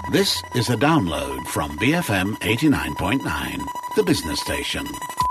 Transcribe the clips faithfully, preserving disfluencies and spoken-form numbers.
This is a download from B F M eighty-nine point nine, the business station.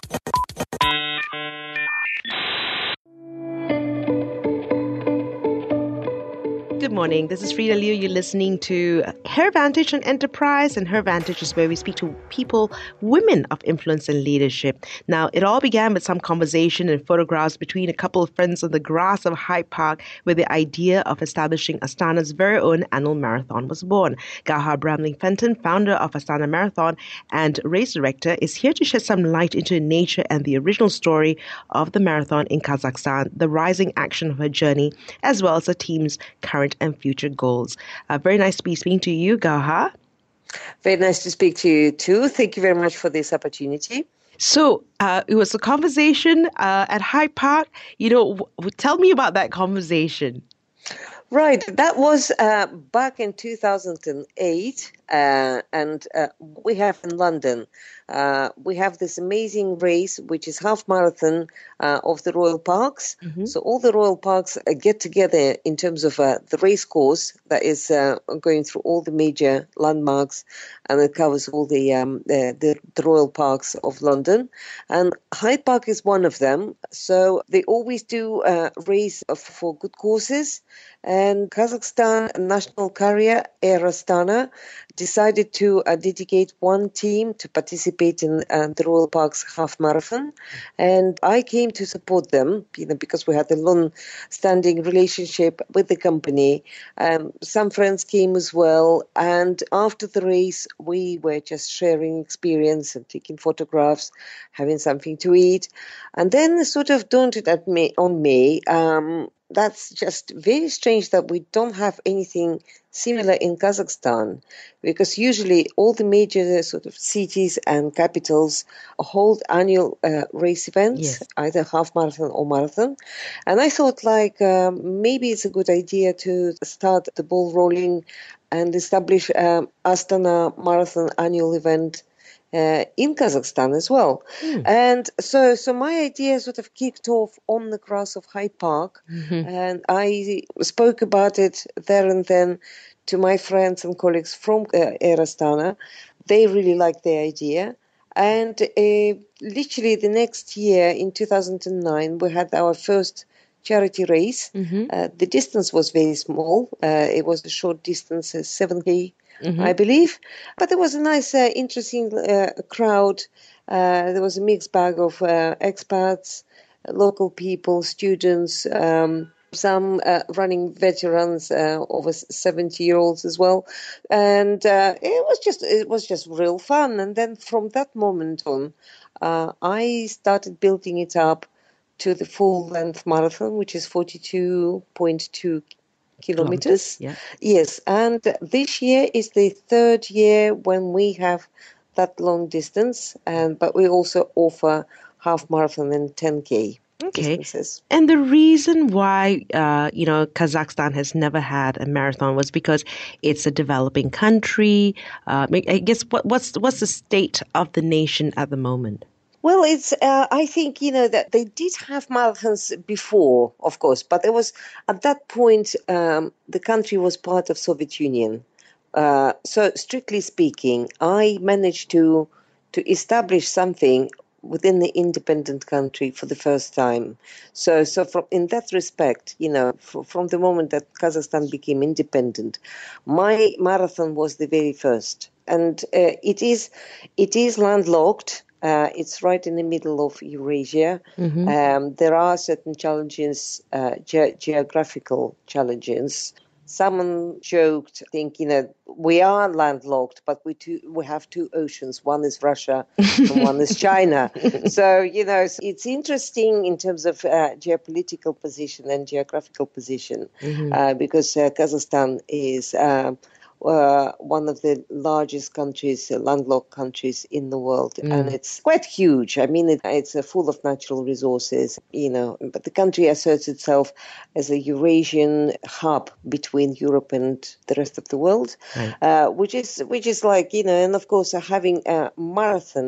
Good morning. This is Frida Liu. You're listening to Her Vantage on Enterprise, and Her Vantage is where we speak to people, women of influence and leadership. Now, it all began with some conversation and photographs between a couple of friends on the grass of Hyde Park, where the idea of establishing Astana's very own annual marathon was born. Gauhar Bramling-Fenton, founder of Astana Marathon and race director, is here to shed some light into nature and the original story of the marathon in Kazakhstan, the rising action of her journey, as well as the team's current and future goals. Uh, very nice to be speaking to you, Gauhar. Very nice to speak to you too. Thank you very much for this opportunity. So uh, it was a conversation uh, at Hyde Park. You know, w- tell me about that conversation. Right. That was uh, back in two thousand eight, uh, and uh, we have in London, uh, we have this amazing race, which is half marathon uh, of the Royal Parks. Mm-hmm. So all the Royal Parks uh, get together in terms of uh, the race course that is uh, going through all the major landmarks, and it covers all the, um, the, the, the Royal Parks of London. And Hyde Park is one of them. So they always do a race for good causes. And Kazakhstan national carrier Air Astana decided to uh, dedicate one team to participate in uh, the Royal Parks half marathon, and I came to support them, you know, because we had a long-standing relationship with the company. Um, some friends came as well, and after the race, we were just sharing experience and taking photographs, having something to eat, and then it sort of dawned at me on me. Um, That's just very strange that we don't have anything similar in Kazakhstan, because usually all the major sort of cities and capitals hold annual uh, race events, yes, either half marathon or marathon. And I thought, like, um, maybe it's a good idea to start the ball rolling and establish um, Astana Marathon annual event Uh, in Kazakhstan as well. Mm. And so so my idea sort of kicked off on the grass of Hyde Park, mm-hmm. and I spoke about it there and then to my friends and colleagues from uh, Air Astana. They really liked the idea. And uh, literally the next year, in two thousand nine, we had our first charity race. Mm-hmm. Uh, the distance was very small. Uh, it was a short distance, uh, seven K. Mm-hmm. I believe. But there was a nice, uh, interesting uh, crowd. Uh, there was a mixed bag of uh, expats, local people, students, um, some uh, running veterans, uh, over seventy-year-olds as well. And uh, it was just it was just real fun. And then from that moment on, uh, I started building it up to the full-length marathon, which is forty-two point two kilometers. Yeah. Yes. And this year is the third year when we have that long distance, and but we also offer half marathon and ten K okay. distances. And the reason why, uh, you know, Kazakhstan has never had a marathon was because it's a developing country. Uh, I guess what, what's what's the state of the nation at the moment? Well, it's. Uh, I think, you know, that they did have marathons before, of course, but it was at that point um, the country was part of Soviet Union. Uh, so, strictly speaking, I managed to to establish something within the independent country for the first time. So, so from in that respect, you know, f- from the moment that Kazakhstan became independent, my marathon was the very first, and uh, it is it is landlocked. Uh, it's right in the middle of Eurasia. Mm-hmm. Um, there are certain challenges, uh, ge- geographical challenges. Someone joked, I think, you know, we are landlocked, but we two, we have two oceans. One is Russia and one is China. So, you know, it's interesting in terms of uh, geopolitical position and geographical position, mm-hmm. uh, because uh, Kazakhstan is Uh, Uh, one of the largest countries, uh, landlocked countries in the world. Mm. And it's quite huge. I mean, it, it's uh, full of natural resources, you know, but the country asserts itself as a Eurasian hub between Europe and the rest of the world, right. uh, which is, which is like, you know, and of course, uh, having a marathon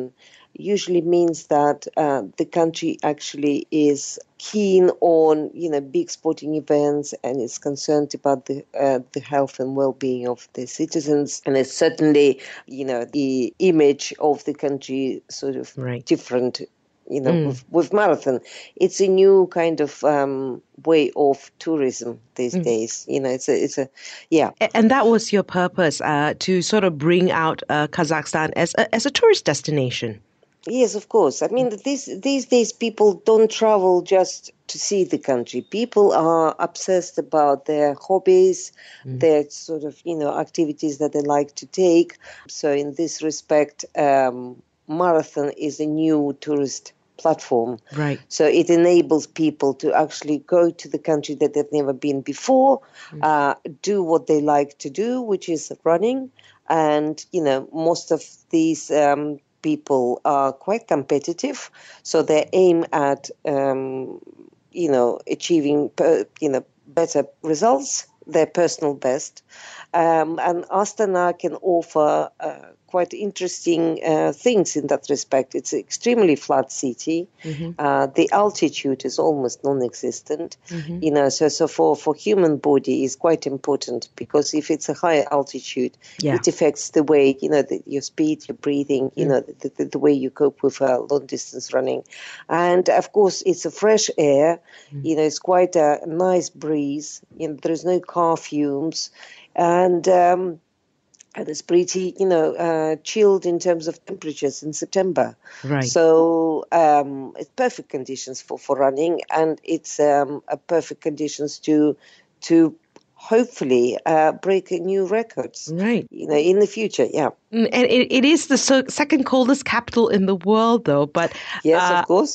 usually means that uh, the country actually is keen on, you know, big sporting events and is concerned about the uh, the health and well-being of the citizens. And it's certainly, you know, the image of the country sort of Right. different. You know, mm. with, with marathon, it's a new kind of um, way of tourism these mm. days. You know, it's a, it's a, yeah. And that was your purpose, uh, to sort of bring out uh, Kazakhstan as a, as a tourist destination. Yes, of course. I mean, these these days people don't travel just to see the country. People are obsessed about their hobbies, mm. their sort of, you know, activities that they like to take. So in this respect, um, marathon is a new tourist platform. Right. So it enables people to actually go to the country that they've never been before, mm. uh, do what they like to do, which is running. And, you know, most of these um, people are quite competitive. So they aim at, um, you know, achieving, uh, you know, better results, their personal best. Um, and Astana can offer uh, quite interesting uh, things in that respect. It's an extremely flat city. Mm-hmm. Uh, the altitude is almost non-existent. Mm-hmm. You know, so so for, for human body is quite important, because if it's a higher altitude, yeah. it affects the way, you know, the, your speed, your breathing, you mm. know, the, the, the way you cope with uh, long distance running. And of course, it's a fresh air. Mm. You know, it's quite a nice breeze. You know, there is no car fumes. And um, and it's pretty, you know, uh, chilled in terms of temperatures in September. Right. So um, it's perfect conditions for, for running, and it's um, a perfect conditions to to hopefully uh, break new records. Right. You know, in the future, yeah. And it, it is the so, second coldest capital in the world, though. But yes, uh, of course.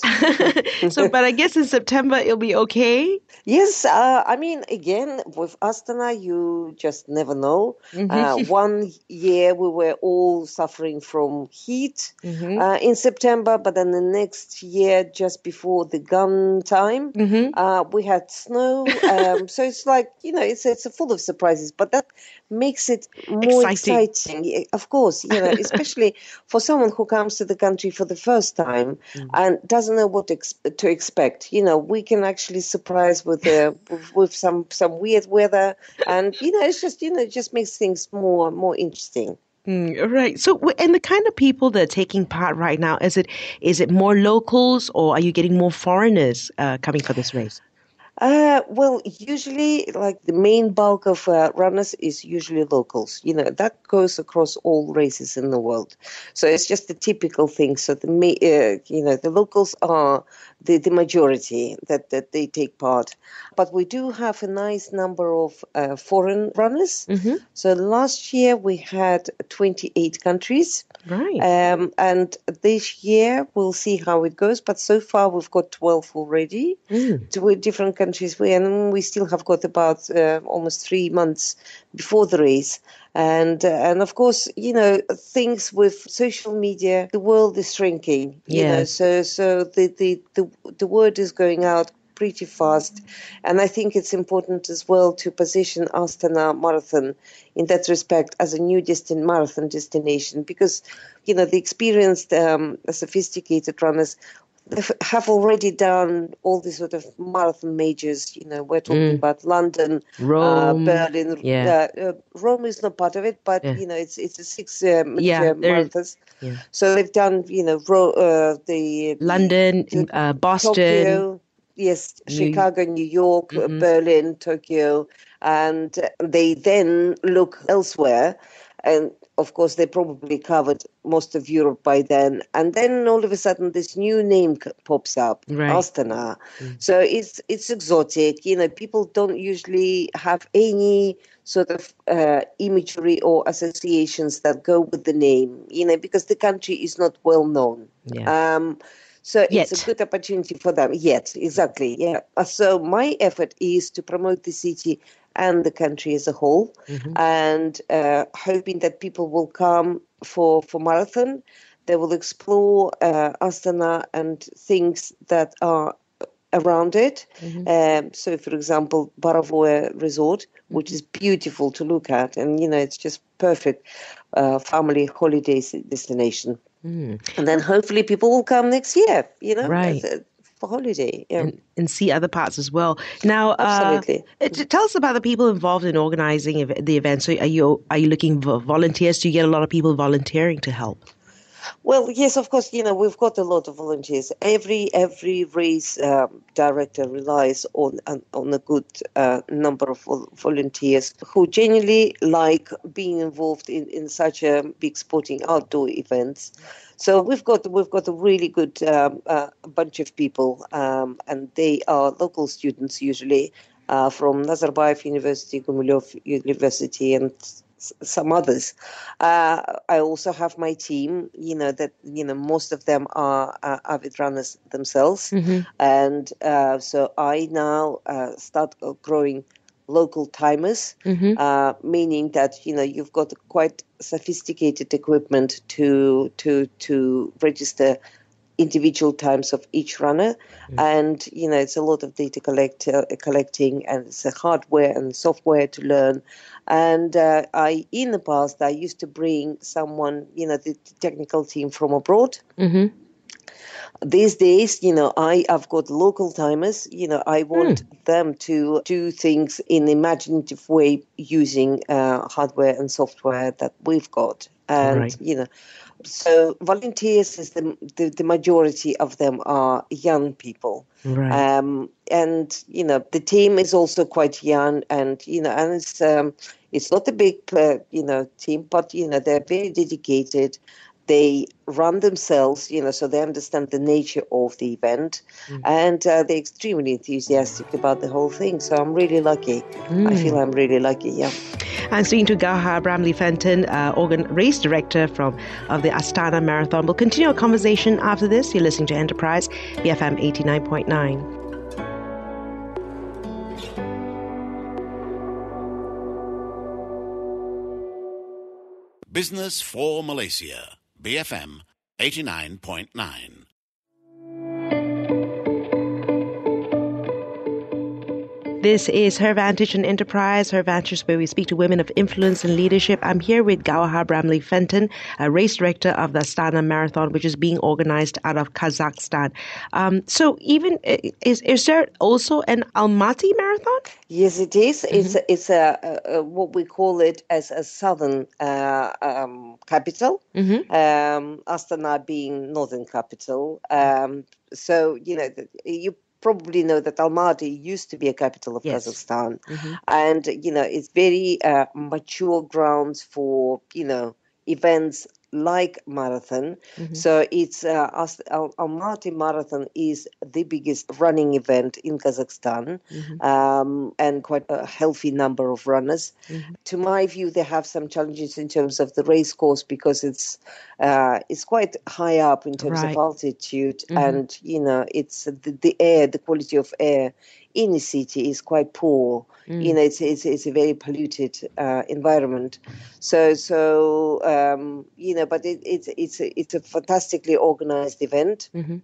So, but I guess in September it'll be okay. Yes, uh, I mean, again, with Astana, you just never know. Mm-hmm. Uh, one year we were all suffering from heat mm-hmm. uh, in September, but then the next year, just before the gun time, mm-hmm. uh, we had snow. Um, so it's like, you know, it's it's full of surprises, but that makes it more exciting. exciting. Of course, you know, especially for someone who comes to the country for the first time mm. and doesn't know what ex- to expect. You know, we can actually surprise with uh, with, with some some weird weather, and you know, it's just you know, it just makes things more more interesting. Mm, right. So, and the kind of people that are taking part right now, is it is it more locals, or are you getting more foreigners uh, coming for this race? Uh, well, usually, like the main bulk of uh, runners is usually locals. You know, that goes across all races in the world. So it's just the typical thing. So the uh, you know the locals are the, the majority that, that they take part. But we do have a nice number of uh, foreign runners. Mm-hmm. So last year we had twenty-eight countries. Right. Um, and this year we'll see how it goes. But so far we've got twelve already. Mm. To different countries. Countries, we, and we still have got about uh, almost three months before the race. And uh, and of course, you know, things with social media, the world is shrinking. You yes. know, so so the, the, the, the word is going out pretty fast. And I think it's important as well to position Astana Marathon in that respect as a new distant marathon destination, because, you know, the experienced, um, sophisticated runners have already done all these sort of marathon majors. You know, we're talking mm. about London, Rome, uh, Berlin. Yeah. Uh, uh, Rome is not part of it, but yeah. you know, it's it's a six uh, yeah, marathons. Yeah. So they've done, you know, Ro- uh, the London, the, uh, Boston, Tokyo, yes, New- Chicago, New York, mm-hmm. Berlin, Tokyo, and they then look elsewhere. And of course, they probably covered most of Europe by then. And then all of a sudden, this new name pops up, right. Astana. Mm. So it's it's exotic. You know, people don't usually have any sort of uh, imagery or associations that go with the name, you know, because the country is not well known. Yeah. Um, So Yet. It's a good opportunity for them. Yet, exactly, yeah. So my effort is to promote the city and the country as a whole, mm-hmm. and uh, hoping that people will come for, for marathon. They will explore uh, Astana and things that are around it. Mm-hmm. Um, so, for example, Baravoe Resort, which mm-hmm. is beautiful to look at, and, you know, it's just perfect uh, family holiday destination. Mm. And then hopefully people will come next year, you know, Right. as a, for holiday. Yeah. And, and see other parts as well. Now, uh, Absolutely. it, tell us about the people involved in organizing ev- the event. So, are you are you looking for volunteers? Do you get a lot of people volunteering to help? Well, yes, of course. You know, we've got a lot of volunteers. Every every race um, director relies on on, on a good uh, number of vol- volunteers who genuinely like being involved in, in such a big sporting outdoor events. So we've got we've got a really good um, uh, bunch of people, um, and they are local students usually uh, from Nazarbayev University, Gumilyov University, and some others. Uh, I also have my team, you know, that, you know, most of them are uh, avid runners themselves. Mm-hmm. And uh, so I now uh, start growing local timers, Mm-hmm. uh, meaning that, you know, you've got quite sophisticated equipment to to to register individual times of each runner. Mm. And, you know, it's a lot of data collect, uh, collecting, and it's a hardware and software to learn. And uh, I, in the past, I used to bring someone, you know, the technical team from abroad. Mm-hmm. These days, you know, I have got local timers. You know, I want Mm. them to do things in an imaginative way using uh, hardware and software that we've got. And, Right. you know, so volunteers is the, the the majority of them are young people, Right. um, and you know the team is also quite young, and you know, and it's um, it's not a big uh, you know team, but you know they're very dedicated. They run themselves, you know, so they understand the nature of the event, mm. and uh, they're extremely enthusiastic about the whole thing. So I'm really lucky. Mm. I feel I'm really lucky. Yeah. I'm speaking to Gauhar Bramley-Fenton, uh, organ race director from of the Astana Marathon. We'll continue our conversation after this. You're listening to Enterprise, B F M eighty-nine point nine. Business for Malaysia, B F M eighty-nine point nine. This is Her Vantage and Enterprise, Her Vantage, where we speak to women of influence and leadership. I'm here with Gauhar Bramley-Fenton, a race director of the Astana Marathon, which is being organized out of Kazakhstan. Um, so even, is is there also an Almaty Marathon? Yes, it is. Mm-hmm. It's a, it's a, a, a what we call it as a southern uh, um, capital, mm-hmm. um, Astana being northern capital. Um, so, you know, you probably know that Almaty used to be a capital of yes. Kazakhstan. Mm-hmm. And, you know, it's very uh, mature grounds for, you know, events like marathon. Mm-hmm. So it's uh, Al- Almaty Marathon is the biggest running event in Kazakhstan, mm-hmm. um, and quite a healthy number of runners. Mm-hmm. To my view, they have some challenges in terms of the race course because it's uh, it's quite high up in terms right. of altitude, mm-hmm. and you know it's the, the air, the quality of air in the city is quite poor. Mm. You know, it's it's it's a very polluted uh, environment. So so um, you know, but it, it's it's a, it's a fantastically organized event, mm-hmm.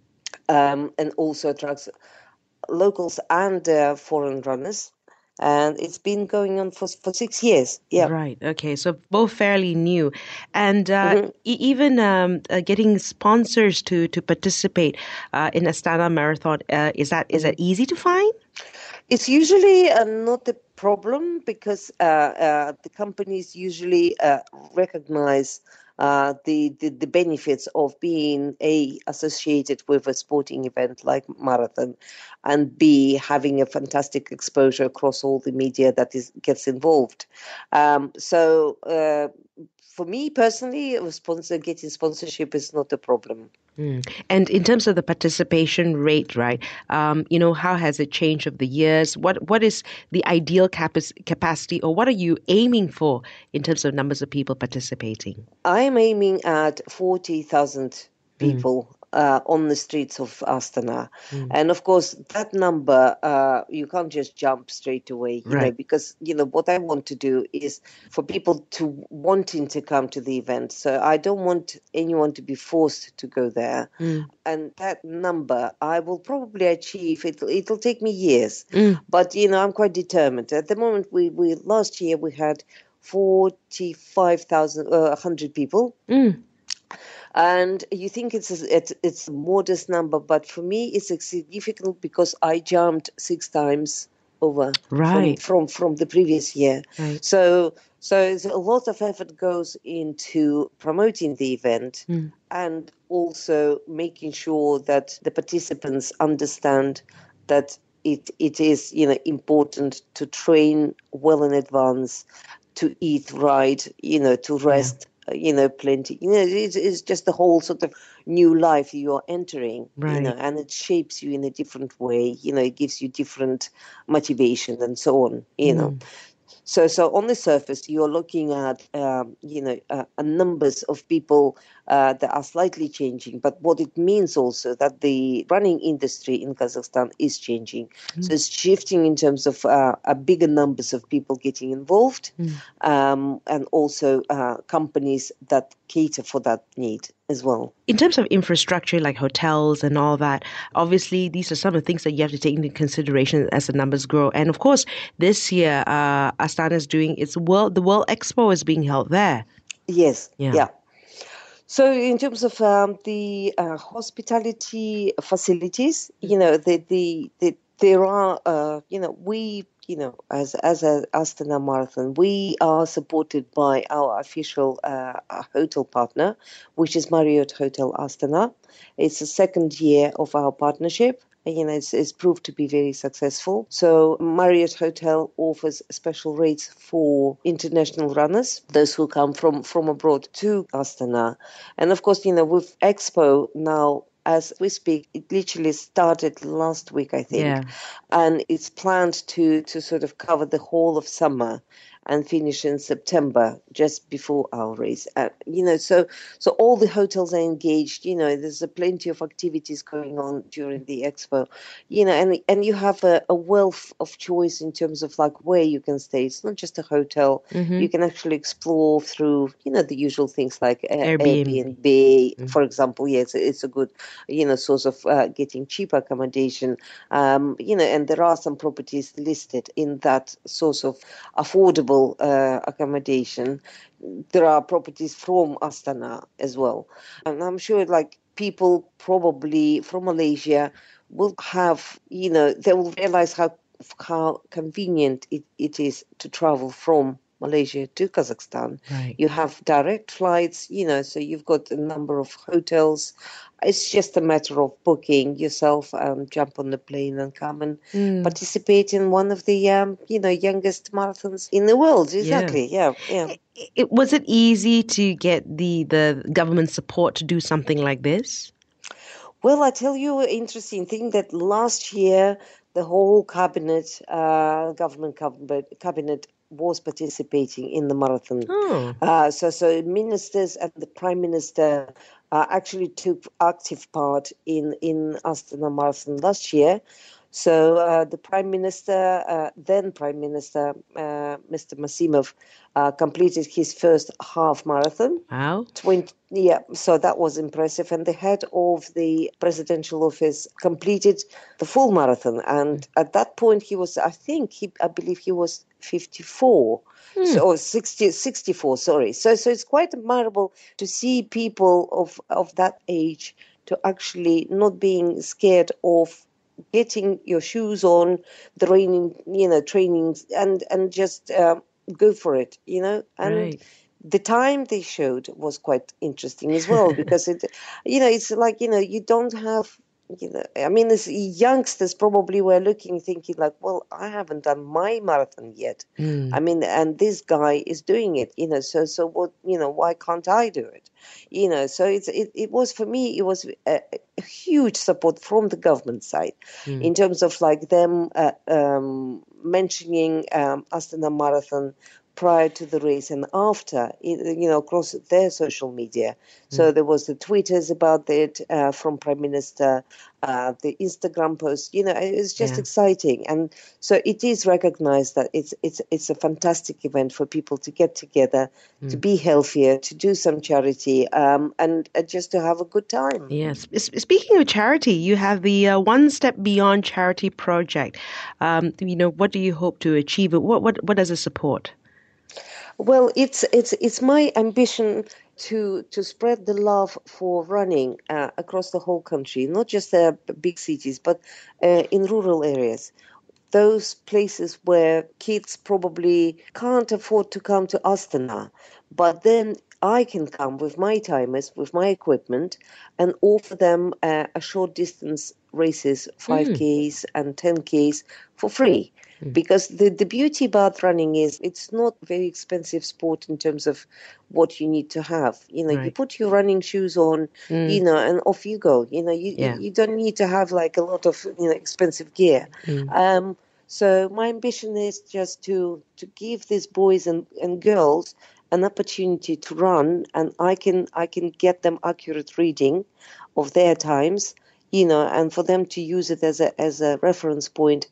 um, and also attracts locals and uh, foreign runners. And it's been going on for for six years. Yeah. Right. Okay. So both fairly new, and uh, mm-hmm. e- even um, uh, getting sponsors to to participate uh, in Astana Marathon. Uh, is that is mm-hmm. that easy to find? It's usually uh, not a problem because uh, uh, the companies usually uh, recognize uh, the, the the benefits of being A, associated with a sporting event like marathon, and B, having a fantastic exposure across all the media that is gets involved. Um, so uh, for me personally, a sponsor getting sponsorship is not a problem. Mm. And in terms of the participation rate, right, um, you know, how has it changed over the years? What What is the ideal capac- capacity, or what are you aiming for in terms of numbers of people participating? I'm aiming at forty thousand people mm. uh, on the streets of Astana. Mm. And of course, that number, uh, you can't just jump straight away, you right. know, because, you know, what I want to do is for people to wanting to come to the event. So I don't want anyone to be forced to go there. Mm. And that number, I will probably achieve. It'll, it'll take me years. Mm. But, you know, I'm quite determined. At the moment, we, we last year we had forty-five thousand, uh, one hundred people. Mm. And you think it's a, it's, it's a modest number, but for me it's significant because I jumped six times over from Right. from from the previous year. Right. So so it's a lot of effort goes into promoting the event Mm. and also making sure that the participants understand that it it is, you know, important to train well in advance, to eat right, you know, to rest. Yeah. You know, plenty. You know, it's, it's just the whole sort of new life you're entering. Right. You know, and it shapes you in a different way. You know, it gives you different motivation and so on. You mm. know. So, so on the surface, you're looking at, um, you know, uh, a numbers of people uh, that are slightly changing. But what it means also that the running industry in Kazakhstan is changing. Mm. So it's shifting in terms of uh, a bigger numbers of people getting involved, mm. um, and also uh, companies that cater for that need as well. In terms of infrastructure like hotels and all that, obviously these are some of the things that you have to take into consideration as the numbers grow. And of course, this year, uh, Astana is doing its World, the World Expo is being held there. Yes, yeah. yeah. So in terms of um, the uh, hospitality facilities, you know, the, the, the, there are, uh, you know, we you know, as as a Astana Marathon, we are supported by our official uh, hotel partner, which is Marriott Hotel Astana. It's the second year of our partnership. You know, it's, it's proved to be very successful. So Marriott Hotel offers special rates for international runners, those who come from, from abroad to Astana. And of course, you know, with Expo now, as we speak, it literally started last week, I think. Yeah. And it's planned to, to sort of cover the whole of summer and finish in September, just before our race. Uh, you know, so so all the hotels are engaged. You know, there's a plenty of activities going on during the expo. You know, and and you have a, a wealth of choice in terms of like where you can stay. It's not just a hotel. Mm-hmm. You can actually explore through, you know, the usual things like uh, Airbnb, mm-hmm. for example. Yeah, it's a, it's a good, you know, source of uh, getting cheap accommodation. Um, you know, and there are some properties listed in that source of affordable Uh, accommodation. There are properties from Astana as well. And I'm sure like people probably from Malaysia will have, you know, they will realize how how convenient it, it is to travel from Malaysia to Kazakhstan. Right. You have direct flights, you know, so you've got a number of hotels. It's just a matter of booking yourself, um, jump on the plane and come and mm. participate in one of the, um, you know, youngest marathons in the world. Exactly, yeah, yeah. yeah. It, it, was it easy to get the, the government support to do something like this? Well, I tell you an interesting thing that last year the whole cabinet, uh, government cabinet, cabinet was participating in the marathon. Oh. Uh, so, so ministers and the prime minister uh, actually took active part in, in Astana Marathon last year. So uh, the prime minister, uh, then prime minister, uh, Mister Masimov, uh, completed his first half marathon. Wow. twenty, yeah, so that was impressive. And the head of the presidential office completed the full marathon. And mm. at that point, he was, I think, he, I believe he was fifty-four. Hmm. So, or sixty, sixty-four, sorry. So, so it's quite admirable to see people of, of that age to actually not being scared of getting your shoes on, the training, you know, trainings, and and just uh, go for it, you know. And right. the time they showed was quite interesting as well, because it, you know, it's like, you know, you don't have, you know, I mean, as youngsters probably were looking, thinking like, well, I haven't done my marathon yet. Mm. I mean, and this guy is doing it, you know, so, so what, you know, why can't I do it? You know, so it's, it, it was, for me, it was a, a huge support from the government side mm. in terms of like them uh, um, mentioning um, Astana Marathon prior to the race and after, you know, across their social media. So mm. there was the Twitters about it uh, from Prime Minister, uh, the Instagram post, you know, it's just yeah. exciting. And so it is recognized that it's it's it's a fantastic event for people to get together, mm. to be healthier, to do some charity, um, and uh, just to have a good time. Yes. Speaking of charity, you have the uh, One Step Beyond charity project. Um, you know, what do you hope to achieve? What what what does it support? Well, it's it's it's my ambition to to spread the love for running uh, across the whole country, not just uh, big cities, but uh, in rural areas. Those places where kids probably can't afford to come to Astana, but then I can come with my timers, with my equipment, and offer them uh, a short distance races, five Ks mm. and ten Ks for free. Mm. Because the, the beauty about running is it's not a very expensive sport in terms of what you need to have. You know, right. you put your running shoes on, mm. you know, and off you go. You know, you, yeah. you, you don't need to have like a lot of, you know, expensive gear. Mm. Um, so my ambition is just to, to give these boys and, and girls an opportunity to run, and I can I can get them accurate reading of their times, you know, and for them to use it as a as a reference point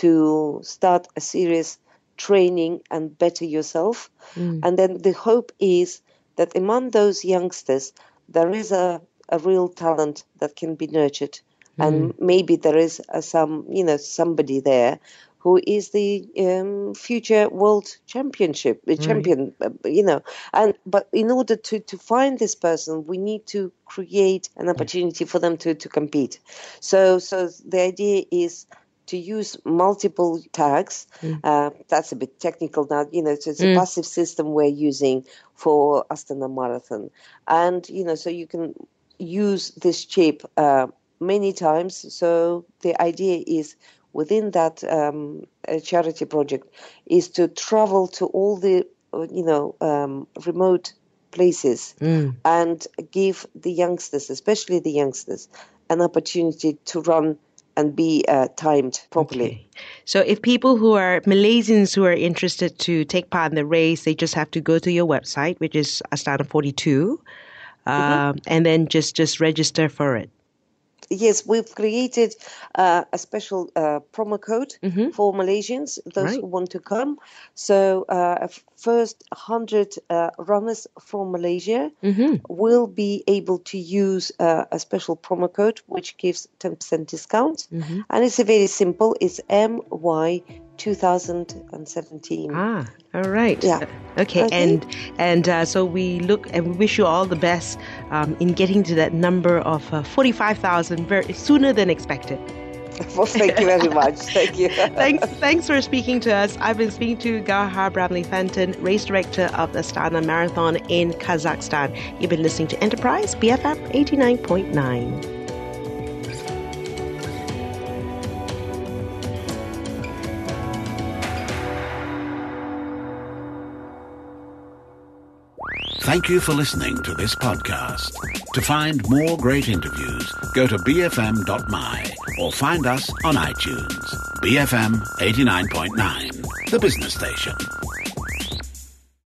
to start a serious training and better yourself. Mm. And then the hope is that among those youngsters there is a, a real talent that can be nurtured, mm. and maybe there is a, some you know somebody there who is the um, future world championship right. champion, you know. And but in order to, to find this person, we need to create an opportunity for them to, to compete. So so the idea is to use multiple tags. Mm. Uh, that's a bit technical now, you know. So it's a mm. passive system we're using for Astana Marathon, and you know, so you can use this chip uh, many times. So the idea is, within that um, charity project, is to travel to all the, you know, um, remote places mm. and give the youngsters, especially the youngsters, an opportunity to run and be uh, timed properly. Okay. So if people who are Malaysians who are interested to take part in the race, they just have to go to your website, which is Astana forty-two, um, mm-hmm. and then just, just register for it. Yes, we've created uh, a special uh, promo code mm-hmm. for Malaysians, those right. who want to come. So uh, first one hundred uh, runners from Malaysia mm-hmm. will be able to use uh, a special promo code, which gives ten percent discount. Mm-hmm. And it's very simple. It's M Y twenty seventeen. Ah, all right. Yeah. Okay, okay. and and uh, so we look and we wish you all the best um, in getting to that number of uh, forty-five thousand very sooner than expected. Well, thank you very much. Thank you. thanks, thanks for speaking to us. I've been speaking to Gahar Bramley-Fenton, race director of the Astana Marathon in Kazakhstan. You've been listening to Enterprise B F M eighty-nine point nine. Thank you for listening to this podcast. To find more great interviews, go to b f m dot m y or find us on iTunes. B F M eighty-nine point nine, the business station.